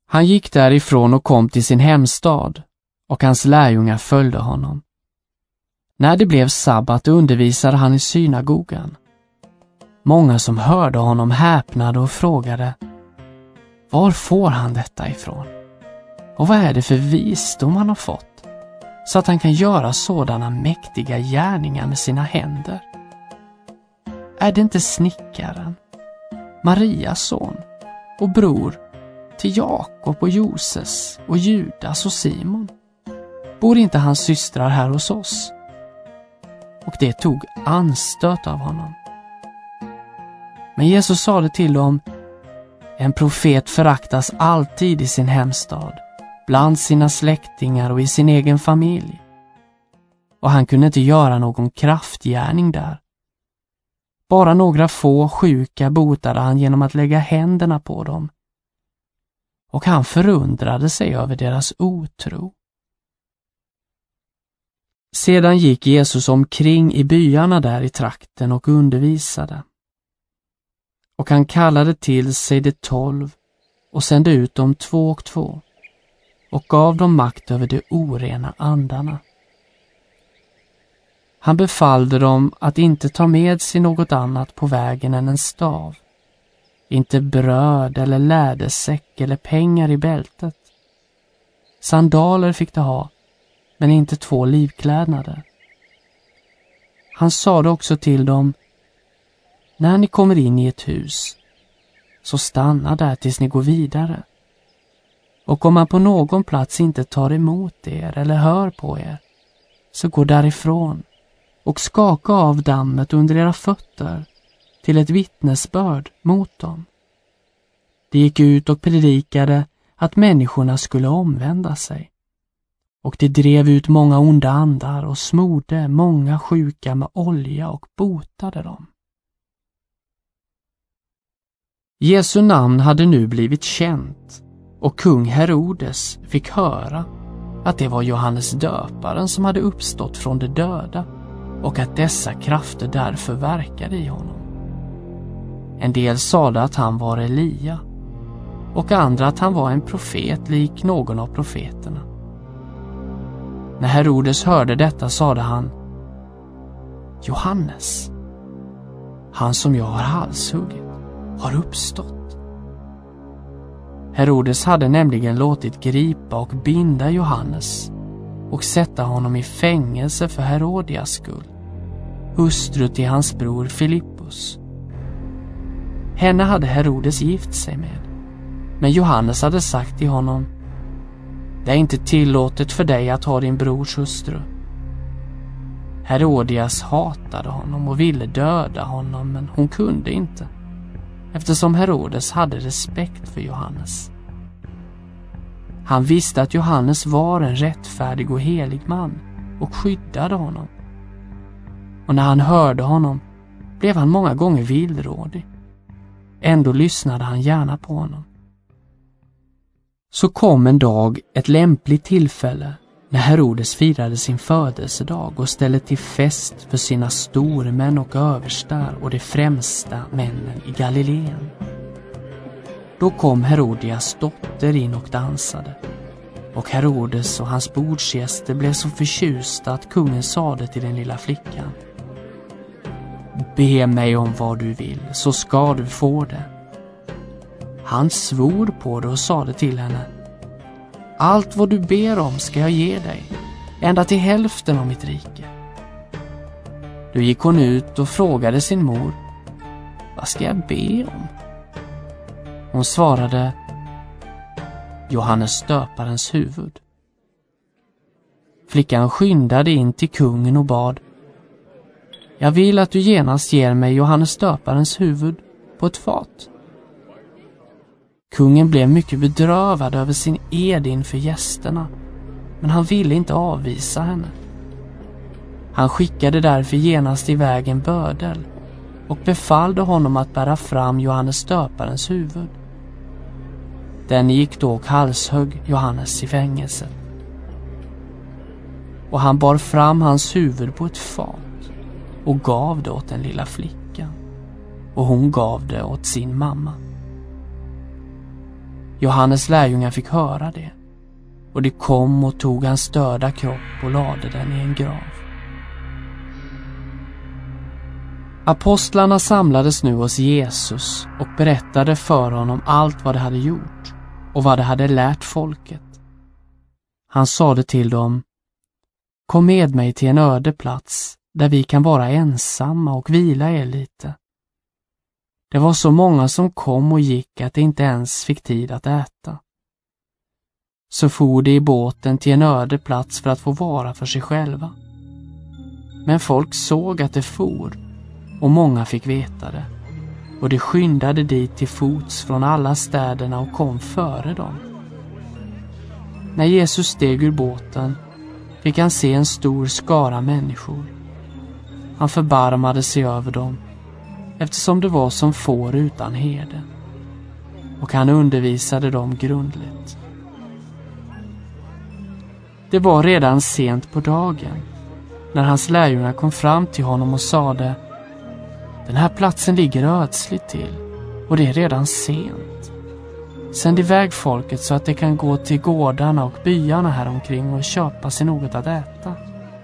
Han gick därifrån och kom till sin hemstad, och hans lärjungar följde honom. När det blev sabbat undervisade han i synagogan. Många som hörde honom häpnade och frågade: var får han detta ifrån? Och vad är det för visdom han har fått, så att han kan göra sådana mäktiga gärningar med sina händer? Är det inte snickaren, Marias son, och bror till Jakob och Joses och Judas och Simon? Bor inte hans systrar här hos oss? Och det tog anstöt av honom. Men Jesus sade till dem: en profet föraktas alltid i sin hemstad, bland sina släktingar och i sin egen familj. Och han kunde inte göra någon kraftgärning där. Bara några få sjuka botade han genom att lägga händerna på dem. Och han förundrade sig över deras otro. Sedan gick Jesus omkring i byarna där i trakten och undervisade. Och han kallade till sig de 12 och sände ut dem 2 och 2 och gav dem makt över de orena andarna. Han befallde dem att inte ta med sig något annat på vägen än en stav, inte bröd eller lädersäck eller pengar i bältet. Sandaler fick de ha, men inte 2 livklädnader. Han sade också till dem: när ni kommer in i ett hus, så stanna där tills ni går vidare. Och om man på någon plats inte tar emot er eller hör på er, så gå därifrån och skaka av dammet under era fötter till ett vittnesbörd mot dem. De gick ut och predikade att människorna skulle omvända sig. Och de drev ut många onda andar och smorde många sjuka med olja och botade dem. Jesu namn hade nu blivit känt, och kung Herodes fick höra att det var Johannes döparen som hade uppstått från de döda och att dessa krafter därför verkade i honom. En del sade att han var Elia, och andra att han var en profet lik någon av profeterna. När Herodes hörde detta sade han: Johannes, han som jag har halshuggit, har uppstått. Herodes hade nämligen låtit gripa och binda Johannes och sätta honom i fängelse för Herodias skull, hustru till hans bror Filippus. Henne hade Herodes gift sig med, men Johannes hade sagt till honom: det är inte tillåtet för dig att ha din brors hustru. Herodias hatade honom och ville döda honom, men hon kunde inte, eftersom Herodes hade respekt för Johannes. Han visste att Johannes var en rättfärdig och helig man och skyddade honom. Och när han hörde honom blev han många gånger villrådig. Ändå lyssnade han gärna på honom. Så kom en dag ett lämpligt tillfälle när Herodes firade sin födelsedag och ställde till fest för sina stormän och överstar och de främsta männen i Galileen. Då kom Herodias dotter in och dansade, och Herodes och hans bordsgäster blev så förtjusta att kungen sade till den lilla flickan: be mig om vad du vill, så ska du få det. Han svor på det och sade till henne: allt vad du ber om ska jag ge dig, ända till hälften av mitt rike. Då gick hon ut och frågade sin mor: vad ska jag be om? Hon svarade: Johannes döparens huvud. Flickan skyndade in till kungen och bad: jag vill att du genast ger mig Johannes döparens huvud på ett fat. Kungen blev mycket bedrövad över sin ed inför gästerna, men han ville inte avvisa henne. Han skickade därför genast iväg en bödel och befallde honom att bära fram Johannes döparens huvud. Den gick då och halshögg Johannes i fängelset. Och han bar fram hans huvud på ett fat och gav det åt den lilla flickan, och hon gav det åt sin mamma. Johannes lärjungar fick höra det, och de kom och tog hans döda kropp och lade den i en grav. Apostlarna samlades nu hos Jesus och berättade för honom allt vad de hade gjort och vad de hade lärt folket. Han sade till dem: "Kom med mig till en öde plats där vi kan vara ensamma och vila er lite." Det var så många som kom och gick att de inte ens fick tid att äta. Så for de i båten till en öde plats för att få vara för sig själva. Men folk såg att det for, och många fick veta det, och de skyndade dit till fots från alla städerna och kom före dem. När Jesus steg ur båten fick han se en stor skara människor. Han förbarmade sig över dem, eftersom det var som får utan herde, och han undervisade dem grundligt. Det var redan sent på dagen när hans lärjungar kom fram till honom och sade: "Den här platsen ligger ödsligt till, och det är redan sent. Sänd iväg folket så att de kan gå till gårdarna och byarna här omkring och köpa sig något att äta."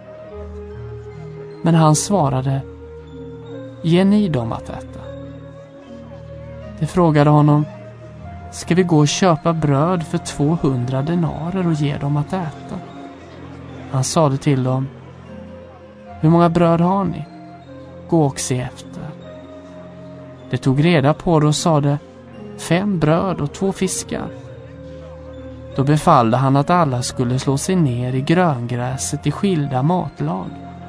Men han svarade: "Ge ni dem att äta?" De frågade honom: "Ska vi gå och köpa bröd för 200 denarer och ge dem att äta?" Han sade till dem: "Hur många bröd har ni? Gå och se efter." De tog reda på det och sade: 5 bröd och 2 fiskar. Då befallde han att alla skulle slå sig ner i gröngräset i skilda matlag.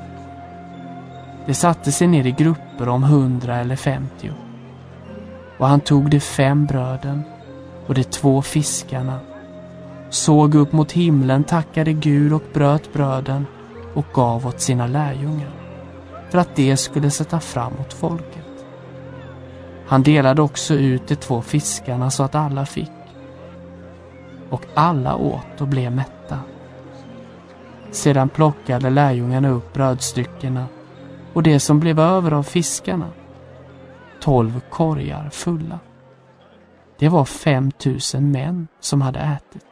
De satte sig ner i grupper om 100 eller 50. Och han tog de 5 bröden och de 2 fiskarna, såg upp mot himlen, tackade Gud och bröt bröden och gav åt sina lärjungar, för att de skulle sätta fram åt folket. Han delade också ut de 2 fiskarna så att alla fick. Och alla åt och blev mätta. Sedan plockade lärjungarna upp brödstyckena och det som blev över av fiskarna, 12 korgar fulla. Det var 5 000 män som hade ätit.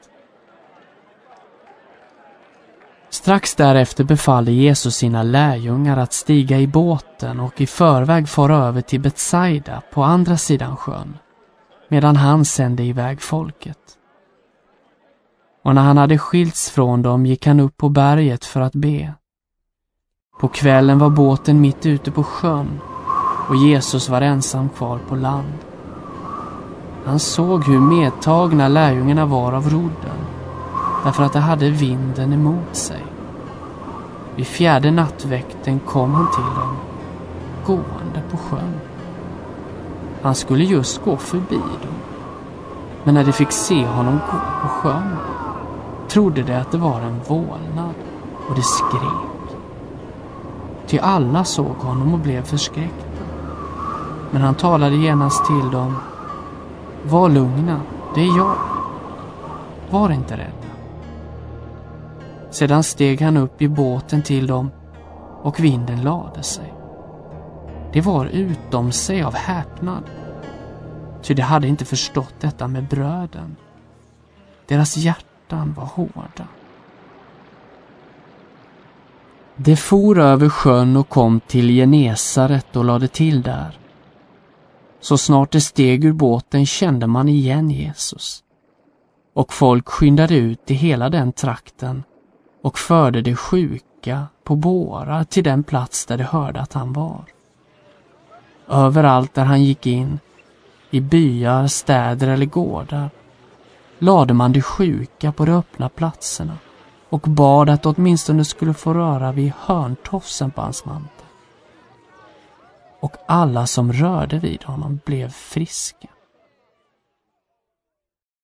Strax därefter befallde Jesus sina lärjungar att stiga i båten och i förväg fara över till Betsaida på andra sidan sjön, medan han sände iväg folket. Och när han hade skilts från dem gick han upp på berget för att be. På kvällen var båten mitt ute på sjön, och Jesus var ensam kvar på land. Han såg hur medtagna lärjungarna var av rodden, därför att de hade vinden emot sig. Vid 4:e nattväkten kom han till dem, gående på sjön. Han skulle just gå förbi dem, men när de fick se honom gå på sjön trodde de att det var en vålnad, och de skrek. Ty alla såg honom och blev förskräckta. Men han talade genast till dem: "Var lugna, det är jag. Var inte rädda." Sedan steg han upp i båten till dem, och vinden lade sig. Det var utom sig av häpnad, ty de hade inte förstått detta med bröden. Deras hjärtan var hårda. De for över sjön och kom till Genesaret och lade till där. Så snart de steg ur båten kände man igen Jesus. Och folk skyndade ut i hela den trakten och förde de sjuka på bårar till den plats där de hörde att han var. Överallt där han gick in, i byar, städer eller gårdar, lade man de sjuka på de öppna platserna och bad att åtminstone skulle få röra vid hörntofsen på hans mantel. Och alla som rörde vid honom blev friska.